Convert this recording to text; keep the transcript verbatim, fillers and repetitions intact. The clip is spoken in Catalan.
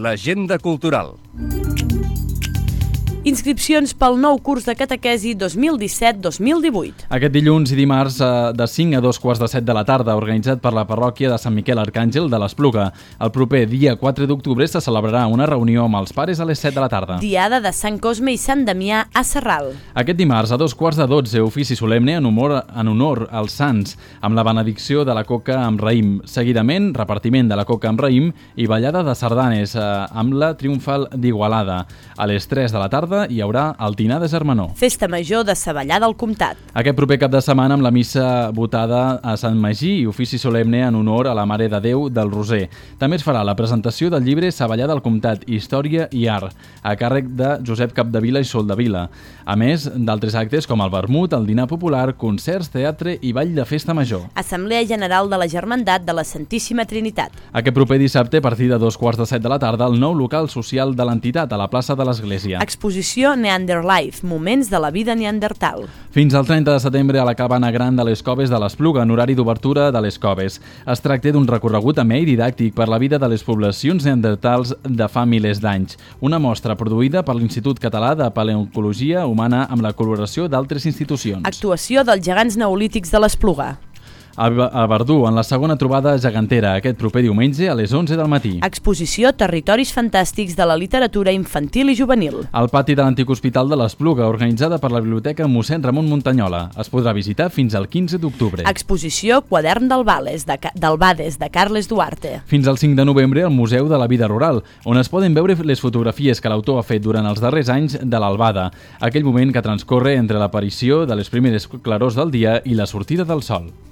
l'agenda cultural. Inscripcions pel nou curs de catequesi dos mil disset dos mil divuit. Aquest dilluns i dimarts de cinc a dos quarts de set de la tarda, organitzat per la parròquia de Sant Miquel Arcàngel de l'Espluga. El proper dia quatre d'octubre se celebrarà una reunió amb els pares a les set de la tarda. Diada de Sant Cosme i Sant Damià a Sarral. Aquest dimarts a dos quarts de dotze, ofici solemne en honor, en honor als sants, amb la benedicció de la coca amb raïm. Seguidament, repartiment de la coca amb raïm i ballada de sardanes eh, amb la triomfal d'Igualada. A les tres de la tarda hi haurà el dinar de Germanor. Festa major de Savallà del Comtat. Aquest proper cap de setmana amb la missa votada a Sant Magí i ofici solemne en honor a la Mare de Déu del Roser. També es farà la presentació del llibre Savallà del Comtat, Història i Art, a càrrec de Josep Capdevila i Soldevila. A més d'altres actes com el vermut, el dinar popular, concerts, teatre i ball de festa major. Assemblea General de la Germandat de la Santíssima Trinitat. Aquest proper dissabte, a partir de dos quarts de set de la tarda, el nou local social de l'entitat a la plaça de l'Església. Exposició Neanderlife, moments de la vida neandertal. Fins al trenta de setembre a la cabana gran de les Coves de l'Espluga, en horari d'obertura de les Coves. Es tracta d'un recorregut amè i didàctic per la vida de les poblacions neandertals de fa milers d'anys. Una mostra produïda per l'Institut Català de Paleoncologia Humana amb la col·laboració d'altres institucions. Actuació dels gegants neolítics de l'Espluga. A Verdú, en la segona trobada gegantera, aquest proper diumenge a les onze del matí. Exposició Territoris fantàstics de la literatura infantil i juvenil. Al pati de l'antic hospital de l'Espluga, organitzada per la Biblioteca Mossèn Ramon Muntanyola. Es podrà visitar fins al quinze d'octubre. Exposició Quadern del Bades de, del Bades de Carles Duarte. Fins al cinc de novembre al Museu de la Vida Rural, on es poden veure les fotografies que l'autor ha fet durant els darrers anys de l'albada, aquell moment que transcorre entre l'aparició de les primeres clarors del dia i la sortida del sol.